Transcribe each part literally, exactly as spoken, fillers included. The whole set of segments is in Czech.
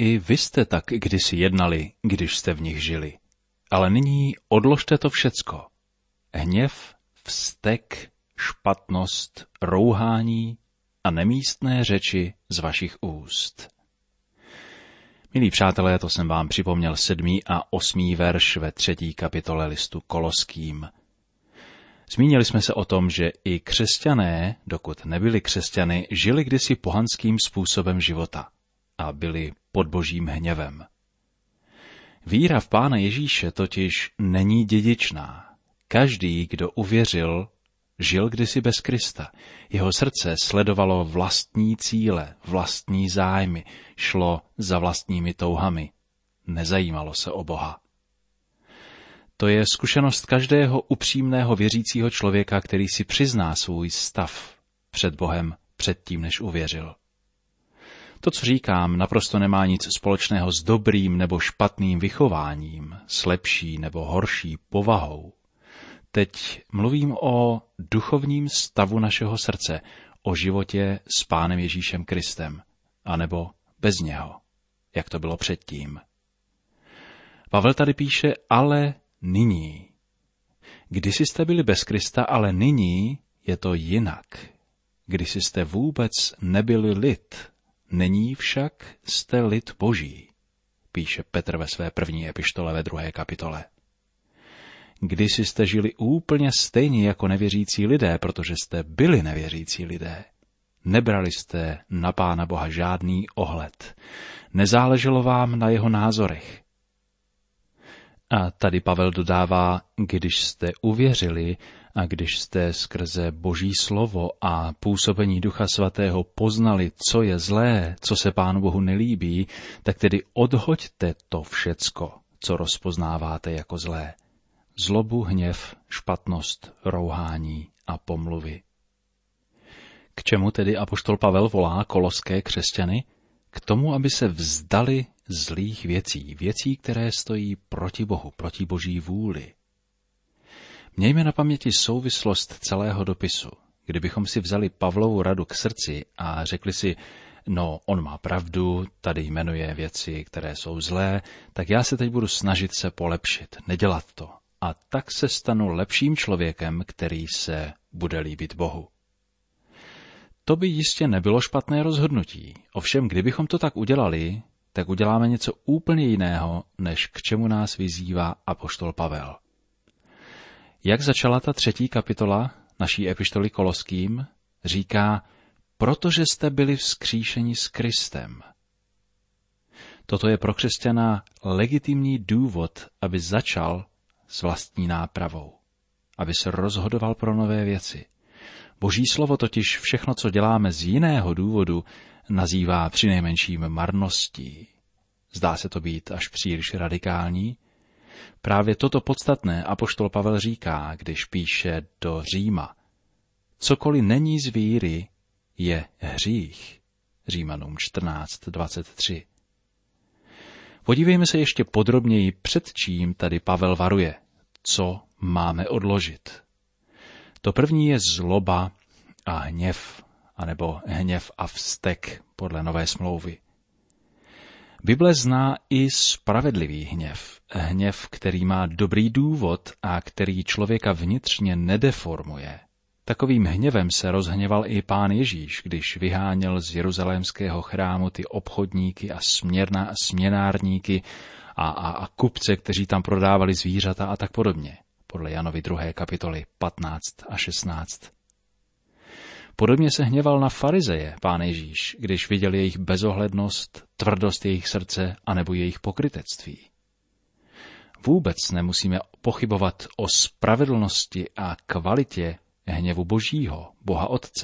i vy jste tak kdysi jednali, když jste v nich žili. Ale nyní odložte to všecko. Hněv, vztek, špatnost, rouhání a nemístné řeči z vašich úst. Milí přátelé, to jsem vám připomněl sedmý a osmý verš ve třetí kapitole listu Koloským. Zmínili jsme se o tom, že i křesťané, dokud nebyli křesťany, žili kdysi pohanským způsobem života a byli pod božím hněvem. Víra v Pána Ježíše totiž není dědičná. Každý, kdo uvěřil, žil kdysi bez Krista. Jeho srdce sledovalo vlastní cíle, vlastní zájmy, šlo za vlastními touhami. Nezajímalo se o Boha. To je zkušenost každého upřímného věřícího člověka, který si přizná svůj stav před Bohem předtím, než uvěřil. To, co říkám, naprosto nemá nic společného s dobrým nebo špatným vychováním, s lepší nebo horší povahou. Teď mluvím o duchovním stavu našeho srdce, o životě s Pánem Ježíšem Kristem, anebo bez něho, jak to bylo předtím. Pavel tady píše, ale nyní. Kdysi jste byli bez Krista, ale nyní je to jinak. Kdysi jste vůbec nebyli lid, nyní však jste lid Boží, píše Petr ve své první epištole ve druhé kapitole. Kdysi jste žili úplně stejně jako nevěřící lidé, protože jste byli nevěřící lidé. Nebrali jste na Pána Boha žádný ohled. Nezáleželo vám na jeho názorech. A tady Pavel dodává, když jste uvěřili a když jste skrze Boží slovo a působení Ducha Svatého poznali, co je zlé, co se Pánu Bohu nelíbí, tak tedy odhoďte to všecko, co rozpoznáváte jako zlé. Zlobu, hněv, špatnost, rouhání a pomluvy. K čemu tedy apoštol Pavel volá koloské křesťany? K tomu, aby se vzdali zlých věcí, věcí, které stojí proti Bohu, proti Boží vůli. Mějme na paměti souvislost celého dopisu. Kdybychom si vzali Pavlovu radu k srdci a řekli si, no, on má pravdu, tady jmenuje věci, které jsou zlé, tak já se teď budu snažit se polepšit, nedělat to. A tak se stanu lepším člověkem, který se bude líbit Bohu. To by jistě nebylo špatné rozhodnutí. Ovšem, kdybychom to tak udělali, tak uděláme něco úplně jiného, než k čemu nás vyzývá apoštol Pavel. Jak začala ta třetí kapitola naší epištoly Koloským? Říká, protože jste byli vzkříšeni s Kristem. Toto je pro křesťana legitimní důvod, aby začal s vlastní nápravou, aby se rozhodoval pro nové věci. Boží slovo totiž všechno, co děláme z jiného důvodu, nazývá přinejmenším marností. Zdá se to být až příliš radikální? Právě toto podstatné apoštol Pavel říká, když píše do Říma. Cokoliv není z víry, je hřích. Římanům čtrnáct dvacet tři. Podívejme se ještě podrobněji, před čím tady Pavel varuje. Co máme odložit? To první je zloba a hněv, anebo hněv a vztek podle Nové smlouvy. Bible zná i spravedlivý hněv, hněv, který má dobrý důvod a který člověka vnitřně nedeformuje. Takovým hněvem se rozhněval i Pán Ježíš, když vyháněl z jeruzalémského chrámu ty obchodníky a směrná, směnárníky a, a, a kupce, kteří tam prodávali zvířata a tak podobně, podle Janovy druhé kapitoly patnáct a šestnáct. Podobně se hněval na farizeje Pán Ježíš, když viděl jejich bezohlednost, tvrdost jejich srdce anebo jejich pokrytectví. Vůbec nemusíme pochybovat o spravedlnosti a kvalitě hněvu Božího, Boha Otce.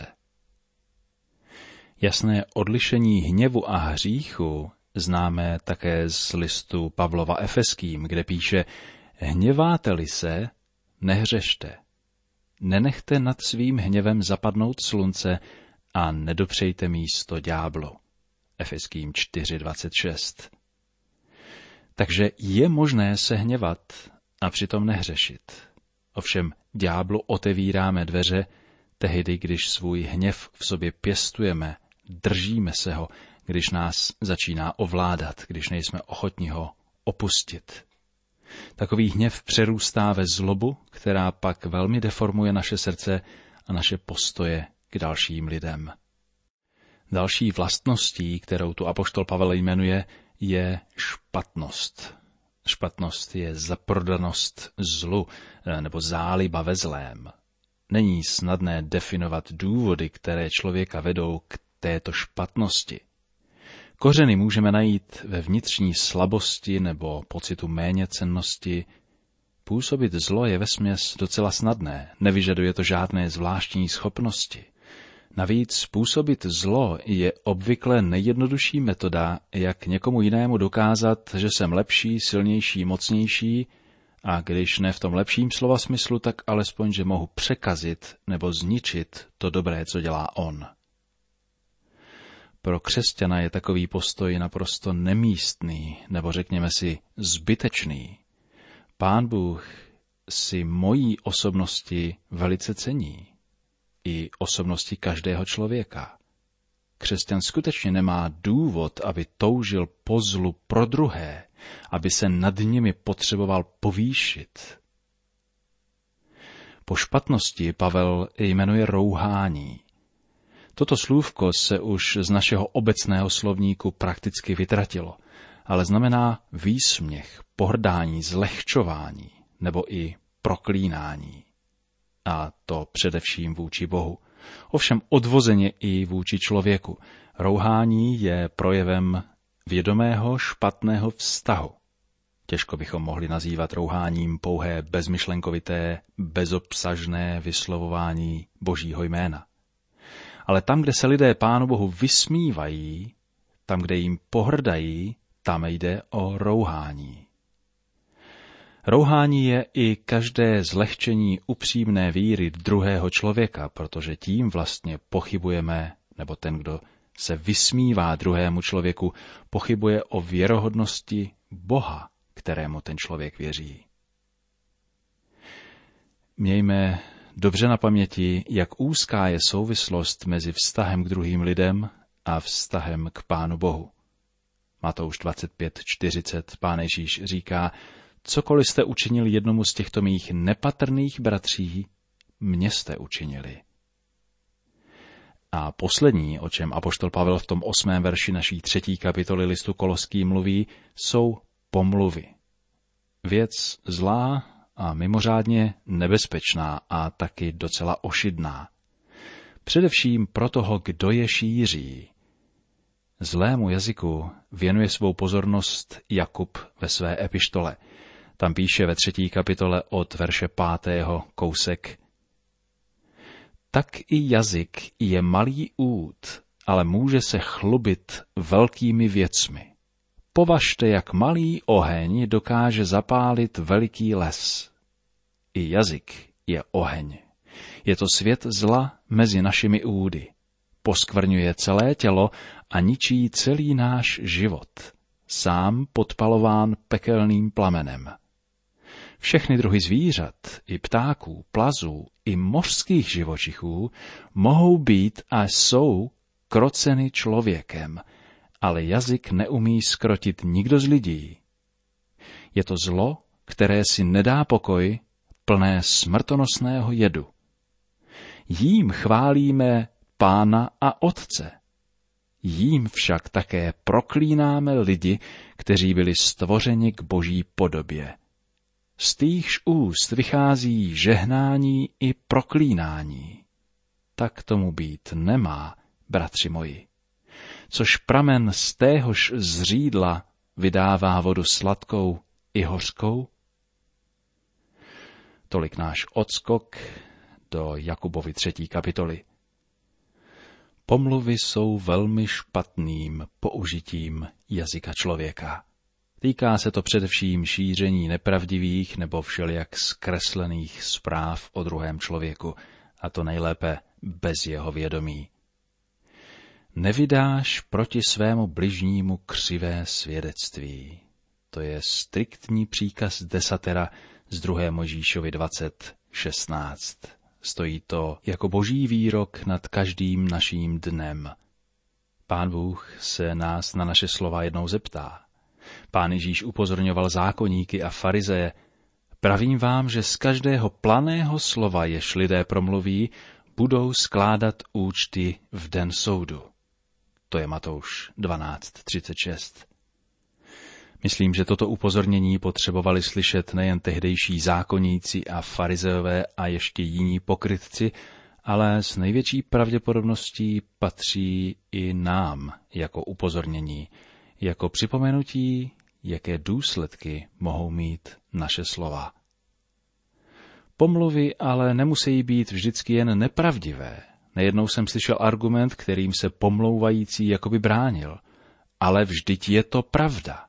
Jasné odlišení hněvu a hříchu známe také z listu Pavlova Efeským, kde píše: hněváte-li se, nehřešte. Nenechte nad svým hněvem zapadnout slunce a nedopřejte místo ďáblu. Efeským čtyři dvacet šest. Takže je možné se hněvat a přitom nehřešit. Ovšem ďáblu otevíráme dveře tehdy, když svůj hněv v sobě pěstujeme, držíme se ho, když nás začíná ovládat, když nejsme ochotni ho opustit. Takový hněv přerůstá ve zlobu, která pak velmi deformuje naše srdce a naše postoje k dalším lidem. Další vlastností, kterou tu apoštol Pavel jmenuje, je špatnost. Špatnost je zaprodanost zlu nebo záliba ve zlém. Není snadné definovat důvody, které člověka vedou k této špatnosti. Kořeny můžeme najít ve vnitřní slabosti nebo pocitu méněcennosti. Působit zlo je vesměs docela snadné, nevyžaduje to žádné zvláštní schopnosti. Navíc působit zlo je obvykle nejjednodušší metoda, jak někomu jinému dokázat, že jsem lepší, silnější, mocnější a když ne v tom lepším slova smyslu, tak alespoň, že mohu překazit nebo zničit to dobré, co dělá on. Pro křesťana je takový postoj naprosto nemístný, nebo řekněme si zbytečný. Pán Bůh si mojí osobnosti velice cení, i osobnosti každého člověka. Křesťan skutečně nemá důvod, aby toužil po zlu pro druhé, aby se nad nimi potřeboval povýšit. Po špatnosti Pavel jmenuje rouhání. Toto slůvko se už z našeho obecného slovníku prakticky vytratilo, ale znamená výsměch, pohrdání, zlehčování nebo i proklínání. A to především vůči Bohu. Ovšem odvozeně i vůči člověku. Rouhání je projevem vědomého špatného vztahu. Těžko bychom mohli nazývat rouháním pouhé bezmyšlenkovité, bezobsažné vyslovování Božího jména. Ale tam, kde se lidé Pánu Bohu vysmívají, tam, kde jim pohrdají, tam jde o rouhání. Rouhání je i každé zlehčení upřímné víry druhého člověka, protože tím vlastně pochybujeme, nebo ten, kdo se vysmívá druhému člověku, pochybuje o věrohodnosti Boha, kterému ten člověk věří. Mějme dobře na paměti, jak úzká je souvislost mezi vztahem k druhým lidem a vztahem k Pánu Bohu. Matouš dvacet pět čtyřicet, Pán Ježíš říká: cokoliv jste učinili jednomu z těchto mých nepatrných bratří, mně jste učinili. A poslední, o čem apoštol Pavel v tom osmém verši naší třetí kapitoly listu Koloským mluví, jsou pomluvy. Věc zlá a mimořádně nebezpečná a taky docela ošidná. Především pro toho, kdo je šíří. Zlému jazyku věnuje svou pozornost Jakub ve své epištole. Tam píše ve třetí kapitole od verše pátého kousek: tak i jazyk je malý úd, ale může se chlubit velkými věcmi. Považte, jak malý oheň dokáže zapálit veliký les. I jazyk je oheň. Je to svět zla mezi našimi údy. Poskvrňuje celé tělo a ničí celý náš život, sám podpalován pekelným plamenem. Všechny druhy zvířat, i ptáků, plazů, i mořských živočichů mohou být a jsou kroceny člověkem, ale jazyk neumí zkrotit nikdo z lidí. Je to zlo, které si nedá pokoj, plné smrtonosného jedu. Jím chválíme Pána a Otce. Jím však také proklínáme lidi, kteří byli stvořeni k Boží podobě. Z týchž úst vychází žehnání i proklínání. Tak tomu být nemá, bratři moji. Což pramen z téhož zřídla vydává vodu sladkou i hořkou? Tolik náš odskok do Jakubovy třetí kapitoly. Pomluvy jsou velmi špatným použitím jazyka člověka. Týká se to především šíření nepravdivých nebo všelijak zkreslených zpráv o druhém člověku, a to nejlépe bez jeho vědomí. Nevydáš proti svému bližnímu křivé svědectví. To je striktní příkaz desatera z druhé Mojžíšovy dvacet šestnáct. Stojí to jako boží výrok nad každým naším dnem. Pán Bůh se nás na naše slova jednou zeptá. Pán Ježíš upozorňoval zákoníky a farizeje: pravím vám, že z každého planého slova, jež lidé promluví, budou skládat účty v den soudu. To je Matouš dvanáct třicet šest. Myslím, že toto upozornění potřebovali slyšet nejen tehdejší zákoníci a farizeové a ještě jiní pokrytci, ale s největší pravděpodobností patří i nám jako upozornění, jako připomenutí, jaké důsledky mohou mít naše slova. Pomluvy ale nemusí být vždycky jen nepravdivé. Nejednou jsem slyšel argument, kterým se pomlouvající jakoby bránil. Ale vždyť je to pravda.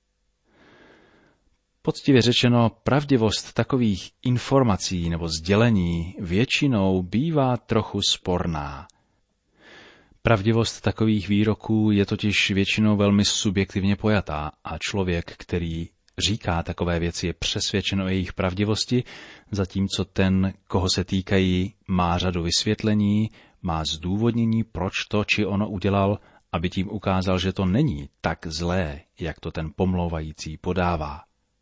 Poctivě řečeno, pravdivost takových informací nebo sdělení většinou bývá trochu sporná. Pravdivost takových výroků je totiž většinou velmi subjektivně pojatá a člověk, který říká takové věci, je přesvědčen o jejich pravdivosti, zatímco ten, koho se týkají, má řadu vysvětlení, má zdůvodnění, proč to či ono udělal, aby tím ukázal, že to není tak zlé, jak to ten pomlouvající podává.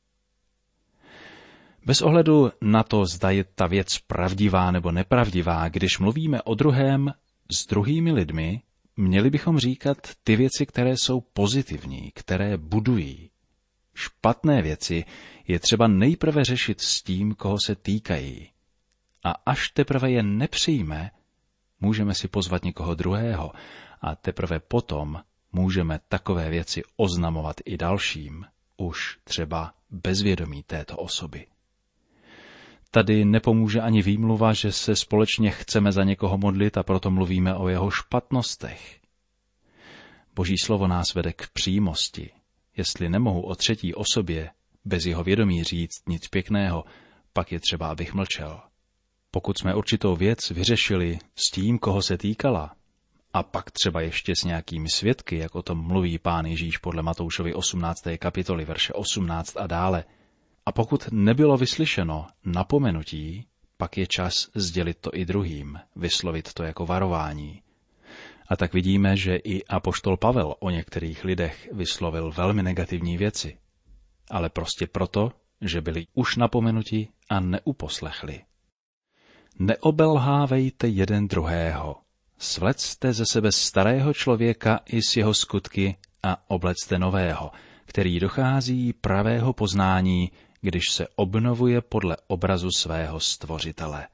Bez ohledu na to, zda je ta věc pravdivá nebo nepravdivá, když mluvíme o druhém s druhými lidmi, měli bychom říkat ty věci, které jsou pozitivní, které budují. Špatné věci je třeba nejprve řešit s tím, koho se týkají. A až teprve je nepřijme, můžeme si pozvat někoho druhého a teprve potom můžeme takové věci oznamovat i dalším, už třeba bez vědomí této osoby. Tady nepomůže ani výmluva, že se společně chceme za někoho modlit a proto mluvíme o jeho špatnostech. Boží slovo nás vede k přímosti. Jestli nemohu o třetí osobě bez jeho vědomí říct nic pěkného, pak je třeba, abych mlčel. Pokud jsme určitou věc vyřešili s tím, koho se týkala, a pak třeba ještě s nějakými svědky, jak o tom mluví Pán Ježíš podle Matoušovy osmnácté kapitoly, verše osmnáct a dále, a pokud nebylo vyslyšeno napomenutí, pak je čas sdělit to i druhým, vyslovit to jako varování. A tak vidíme, že i apoštol Pavel o některých lidech vyslovil velmi negativní věci, ale prostě proto, že byli už napomenuti a neuposlechli. Neobelhávejte jeden druhého, svlecte ze sebe starého člověka i s jeho skutky a oblecte nového, který dochází pravého poznání, když se obnovuje podle obrazu svého stvořitele.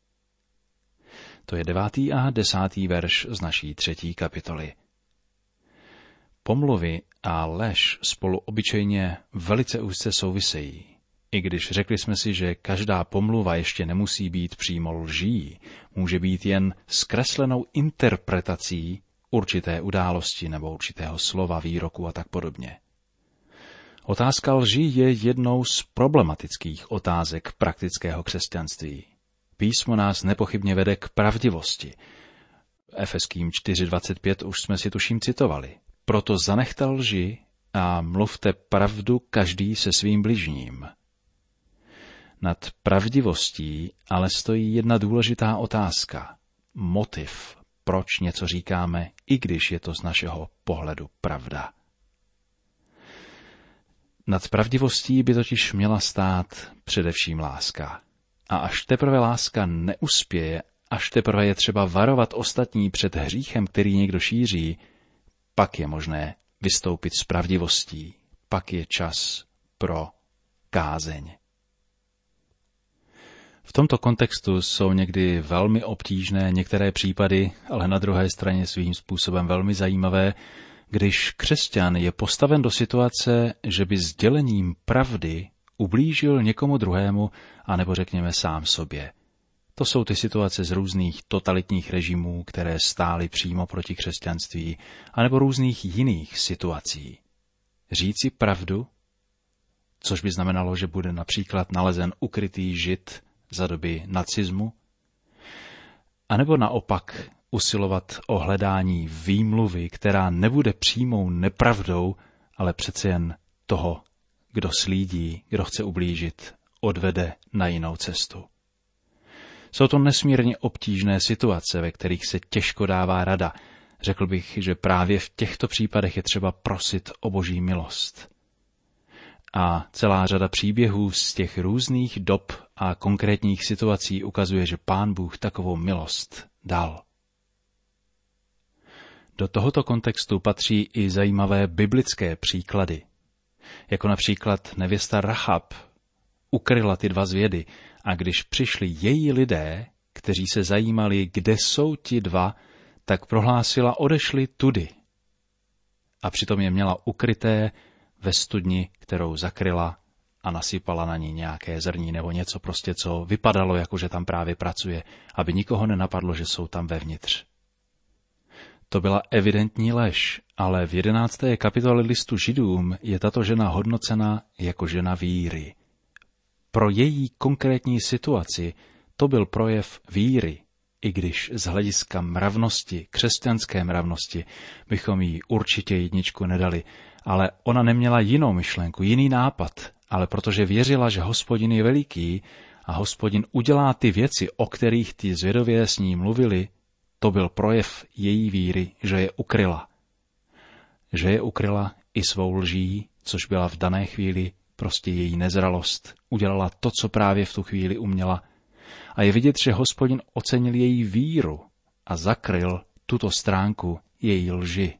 To je devátý a desátý verš z naší třetí kapitoly. Pomluvy a lež spolu obyčejně velice úzce souvisejí. I když řekli jsme si, že každá pomluva ještě nemusí být přímo lží, může být jen zkreslenou interpretací určité události nebo určitého slova, výroku a tak podobně. Otázka lži je jednou z problematických otázek praktického křesťanství. Písmo nás nepochybně vede k pravdivosti. Efeským čtyři dvacet pět už jsme si tuším citovali. Proto zanechte lži a mluvte pravdu každý se svým bližním. Nad pravdivostí ale stojí jedna důležitá otázka. Motiv, proč něco říkáme, i když je to z našeho pohledu pravda. Nad pravdivostí by totiž měla stát především láska. A až teprve láska neuspěje, až teprve je třeba varovat ostatní před hříchem, který někdo šíří, pak je možné vystoupit s pravdivostí, pak je čas pro kázeň. V tomto kontextu jsou někdy velmi obtížné některé případy, ale na druhé straně svým způsobem velmi zajímavé, když křesťan je postaven do situace, že by sdělením pravdy ublížil někomu druhému, anebo řekněme sám sobě. To jsou ty situace z různých totalitních režimů, které stály přímo proti křesťanství, anebo různých jiných situací. Říci pravdu, což by znamenalo, že bude například nalezen ukrytý žid za doby nacismu, anebo naopak usilovat o hledání výmluvy, která nebude přímou nepravdou, ale přece jen toho, kdo slídí, kdo chce ublížit, odvede na jinou cestu. Jsou to nesmírně obtížné situace, ve kterých se těžko dává rada, Řekl bych, že právě v těchto případech je třeba prosit o Boží milost. A celá řada příběhů z těch různých dob a konkrétních situací ukazuje, že Pán Bůh takovou milost dal. Do tohoto kontextu patří i zajímavé biblické příklady, jako například nevěsta Rachab ukryla ty dva zvědy a když přišli její lidé, kteří se zajímali, kde jsou ti dva, tak prohlásila, odešli tudy. A přitom je měla ukryté ve studni, kterou zakryla a nasypala na ní nějaké zrní nebo něco prostě, co vypadalo, jako že tam právě pracuje, aby nikoho nenapadlo, že jsou tam vevnitř. To byla evidentní lež, ale v jedenácté kapitole listu Židům je tato žena hodnocena jako žena víry. Pro její konkrétní situaci to byl projev víry, i když z hlediska mravnosti, křesťanské mravnosti, bychom jí určitě jedničku nedali, ale ona neměla jinou myšlenku, jiný nápad, ale protože věřila, že Hospodin je veliký a Hospodin udělá ty věci, o kterých ty zvědově s ní mluvili, to byl projev její víry, že je ukryla. Že je ukryla i svou lží, což byla v dané chvíli prostě její nezralost. Udělala to, co právě v tu chvíli uměla. A je vidět, že Hospodin ocenil její víru a zakryl tuto stránku její lži.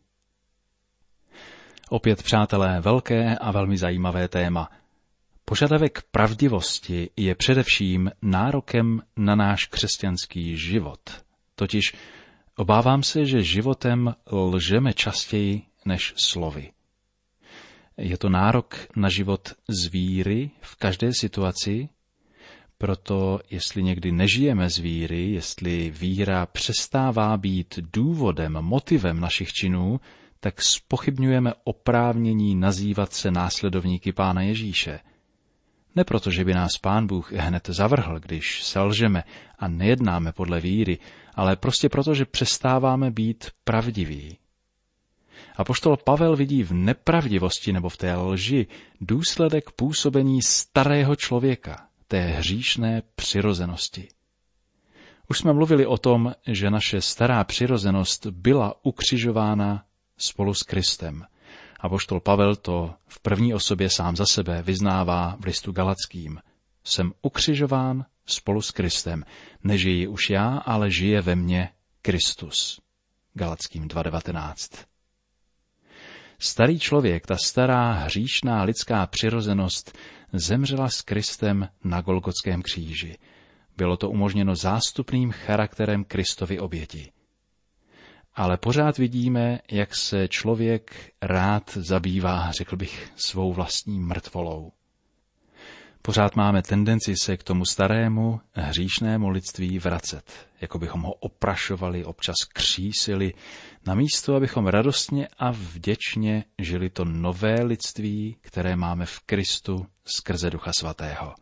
Opět, přátelé, velké a velmi zajímavé téma. Požadavek pravdivosti je především nárokem na náš křesťanský život. Totiž obávám se, že životem lžeme častěji než slovy. Je to nárok na život z víry v každé situaci, proto jestli někdy nežijeme z víry, jestli víra přestává být důvodem, motivem našich činů, tak zpochybňujeme oprávnění nazývat se následovníky Pána Ježíše. Ne proto, že by nás Pán Bůh hned zavrhl, když selžeme a nejednáme podle víry, ale prostě proto, že přestáváme být pravdiví. Apoštol Pavel vidí v nepravdivosti nebo v té lži důsledek působení starého člověka, té hříšné přirozenosti. Už jsme mluvili o tom, že naše stará přirozenost byla ukřižována spolu s Kristem. Apoštol Pavel to v první osobě sám za sebe vyznává v listu Galackým. Jsem ukřižován spolu s Kristem. Nežiji už já, ale žije ve mně Kristus. Galackým dva devatenáct. Starý člověk, ta stará hříšná lidská přirozenost, zemřela s Kristem na Golgotském kříži. Bylo to umožněno zástupným charakterem Kristovy oběti. Ale pořád vidíme, jak se člověk rád zabývá, řekl bych, svou vlastní mrtvolou. Pořád máme tendenci se k tomu starému, hříšnému lidství vracet, jako bychom ho oprašovali, občas křísili, namísto abychom radostně a vděčně žili to nové lidství, které máme v Kristu skrze Ducha Svatého.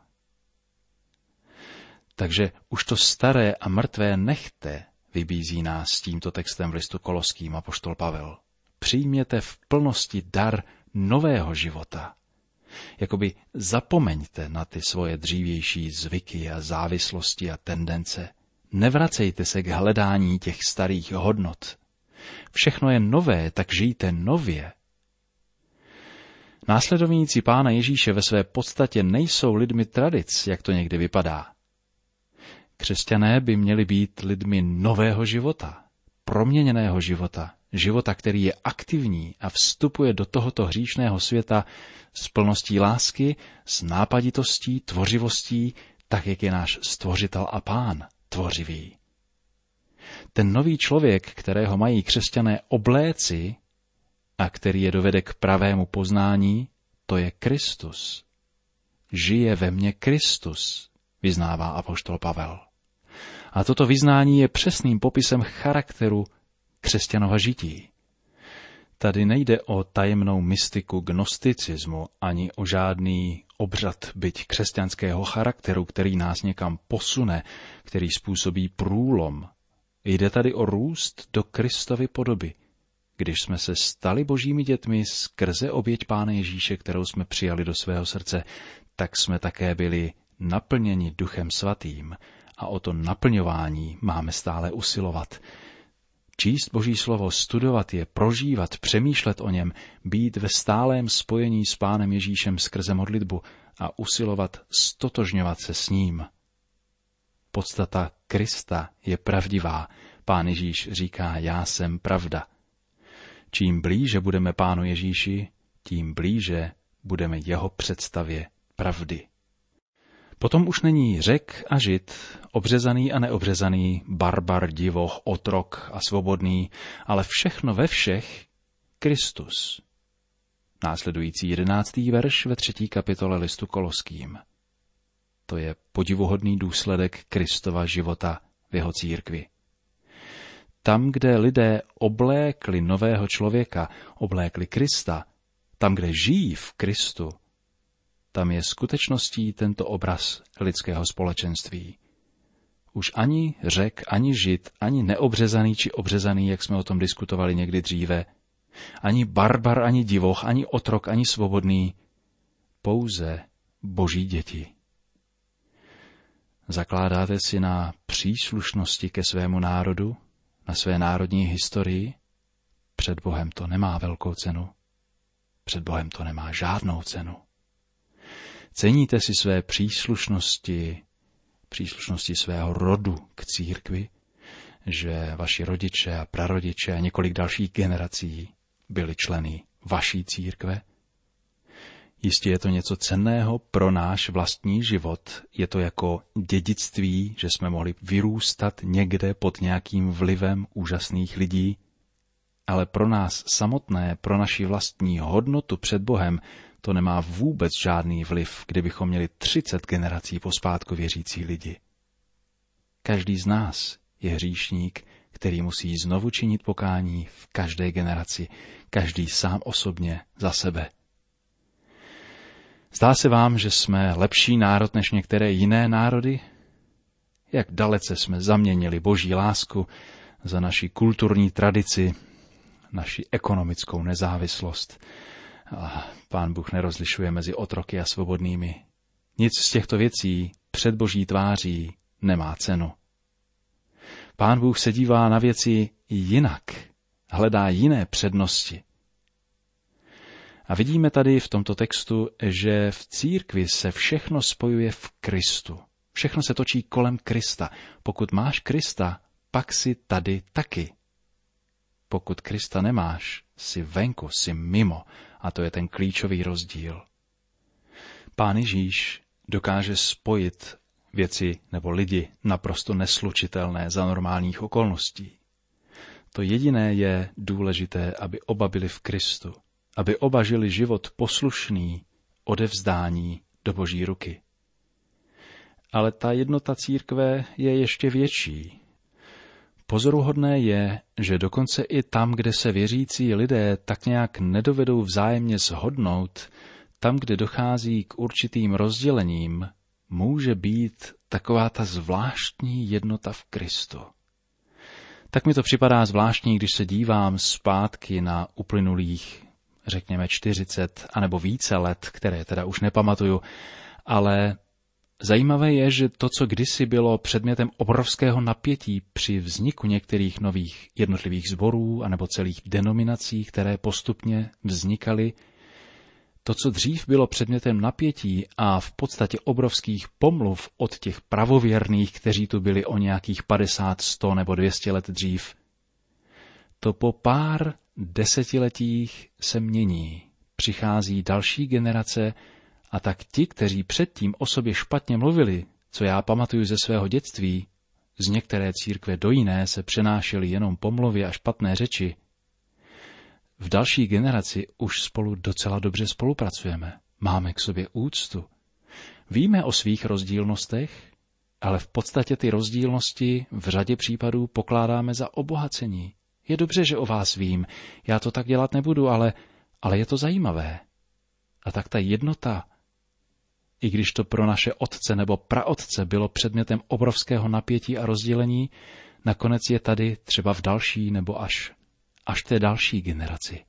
Takže už to staré a mrtvé nechte, vybízí nás s tímto textem v listu Koloským apoštol Pavel. Přijměte v plnosti dar nového života. Jakoby zapomeňte na ty svoje dřívější zvyky a závislosti a tendence. Nevracejte se k hledání těch starých hodnot. Všechno je nové, tak žijte nově. Následovníci Pána Ježíše ve své podstatě nejsou lidmi tradic, jak to někdy vypadá. Křesťané by měli být lidmi nového života, proměněného života, života, který je aktivní a vstupuje do tohoto hříšného světa s plností lásky, s nápaditostí, tvořivostí, tak jak je náš Stvořitel a Pán tvořivý. Ten nový člověk, kterého mají křesťané obléci a který je dovede k pravému poznání, to je Kristus. Žije ve mně Kristus, vyznává apoštol Pavel. A toto vyznání je přesným popisem charakteru křesťanova žití. Tady nejde o tajemnou mystiku gnosticismu, ani o žádný obřad byť křesťanského charakteru, který nás někam posune, který způsobí průlom. Jde tady o růst do Kristovy podoby, když jsme se stali božími dětmi skrze oběť Pána Ježíše, kterou jsme přijali do svého srdce, tak jsme také byli naplněni Duchem Svatým a o to naplňování máme stále usilovat. Číst Boží slovo, studovat je, prožívat, přemýšlet o něm, být ve stálém spojení s Pánem Ježíšem skrze modlitbu a usilovat stotožňovat se s ním. Podstata Krista je pravdivá. Pán Ježíš říká, já jsem pravda. Čím blíže budeme Pánu Ježíši, tím blíže budeme jeho představě pravdy. Potom už není Řek a Žid, obřezaný a neobřezaný, barbar, divoch, otrok a svobodný, ale všechno ve všech Kristus. Následující jedenáctý verš ve třetí kapitole listu Koloským. To je podivuhodný důsledek Kristova života v jeho církvi. Tam, kde lidé oblékli nového člověka, oblékli Krista, tam, kde žijí v Kristu, tam je skutečností tento obraz lidského společenství. Už ani Řek, ani Žid, ani neobřezaný či obřezaný, jak jsme o tom diskutovali někdy dříve, ani barbar, ani divoch, ani otrok, ani svobodný, pouze Boží děti. Zakládáte si na příslušnosti ke svému národu, na své národní historii? Před Bohem to nemá velkou cenu. Před Bohem to nemá žádnou cenu. Ceníte si své příslušnosti, příslušnosti svého rodu k církvi, že vaši rodiče a prarodiče a několik dalších generací byli členy vaší církve? Jistě je to něco cenného pro náš vlastní život. Je to jako dědictví, že jsme mohli vyrůstat někde pod nějakým vlivem úžasných lidí. Ale pro nás samotné, pro naši vlastní hodnotu před Bohem, to nemá vůbec žádný vliv, kdybychom měli třicet generací pospátku věřící lidi. Každý z nás je hříšník, který musí znovu činit pokání v každé generaci, každý sám osobně za sebe. Zdá se vám, že jsme lepší národ než některé jiné národy? Jak dalece jsme zaměnili Boží lásku za naši kulturní tradici, naši ekonomickou nezávislost. A Pán Bůh nerozlišuje mezi otroky a svobodnými. Nic z těchto věcí před Boží tváří nemá cenu. Pán Bůh se dívá na věci jinak, hledá jiné přednosti. A vidíme tady v tomto textu, že v církvi se všechno spojuje v Kristu. Všechno se točí kolem Krista. Pokud máš Krista, pak si tady taky. Pokud Krista nemáš, jsi venku, jsi mimo. A to je ten klíčový rozdíl. Pán Ježíš dokáže spojit věci nebo lidi naprosto neslučitelné za normálních okolností. To jediné je důležité, aby oba byli v Kristu, aby oba žili život poslušný, odevzdání do Boží ruky. Ale ta jednota církve je ještě větší. Pozoruhodné je, že dokonce i tam, kde se věřící lidé tak nějak nedovedou vzájemně shodnout, tam, kde dochází k určitým rozdělením, může být taková ta zvláštní jednota v Kristu. Tak mi to připadá zvláštní, když se dívám zpátky na uplynulých, řekněme, čtyřicet anebo více let, které teda už nepamatuju, ale zajímavé je, že to, co kdysi bylo předmětem obrovského napětí při vzniku některých nových jednotlivých sborů anebo celých denominací, které postupně vznikaly, to, co dřív bylo předmětem napětí a v podstatě obrovských pomluv od těch pravověrných, kteří tu byli o nějakých padesát, sto nebo dvě stě let dřív, to po pár desetiletích se mění. Přichází další generace a tak ti, kteří předtím o sobě špatně mluvili, co já pamatuju ze svého dětství, z některé církve do jiné se přenášely jenom pomluvy a špatné řeči, v další generaci už spolu docela dobře spolupracujeme. Máme k sobě úctu. Víme o svých rozdílnostech, ale v podstatě ty rozdílnosti v řadě případů pokládáme za obohacení. Je dobře, že o vás vím, já to tak dělat nebudu, ale, ale je to zajímavé. A tak ta jednota, i když to pro naše otce nebo praotce bylo předmětem obrovského napětí a rozdělení, nakonec je tady třeba v další nebo až až té další generaci.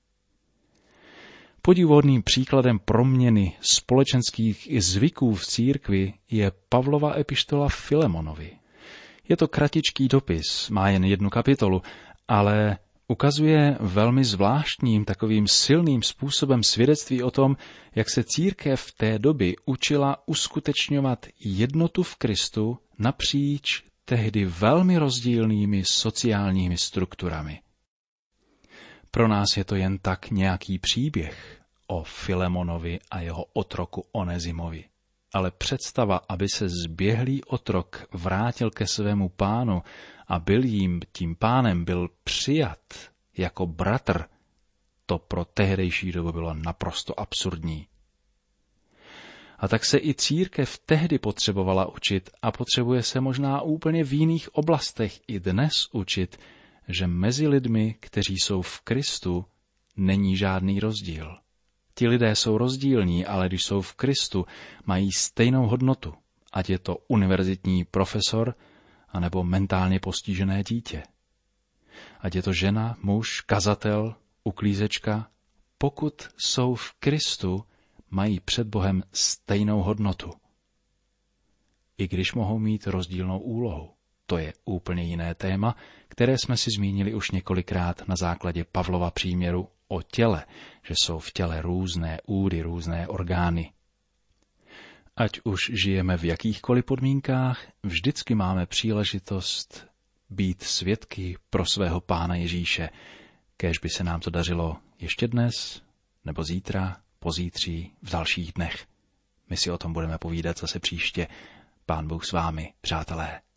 Podivuhodným příkladem proměny společenských zvyků v církvi je Pavlova epištola Filemonovi. Je to kratičký dopis, má jen jednu kapitolu, ale ukazuje velmi zvláštním, takovým silným způsobem svědectví o tom, jak se církev v té doby učila uskutečňovat jednotu v Kristu napříč tehdy velmi rozdílnými sociálními strukturami. Pro nás je to jen tak nějaký příběh o Filemonovi a jeho otroku Onezimovi. Ale představa, aby se zběhlý otrok vrátil ke svému pánu a byl jim, tím pánem byl přijat jako bratr, to pro tehdejší dobu bylo naprosto absurdní. A tak se i církev tehdy potřebovala učit a potřebuje se možná úplně v jiných oblastech i dnes učit, že mezi lidmi, kteří jsou v Kristu, není žádný rozdíl. Ti lidé jsou rozdílní, ale když jsou v Kristu, mají stejnou hodnotu, ať je to univerzitní profesor, anebo mentálně postižené dítě. Ať je to žena, muž, kazatel, uklízečka, pokud jsou v Kristu, mají před Bohem stejnou hodnotu. I když mohou mít rozdílnou úlohu. To je úplně jiné téma, které jsme si zmínili už několikrát na základě Pavlova příměru o těle, že jsou v těle různé údy, různé orgány. Ať už žijeme v jakýchkoliv podmínkách, vždycky máme příležitost být svědky pro svého Pána Ježíše, kéž by se nám to dařilo ještě dnes, nebo zítra, pozítří, v dalších dnech. My si o tom budeme povídat zase příště. Pán Bůh s vámi, přátelé.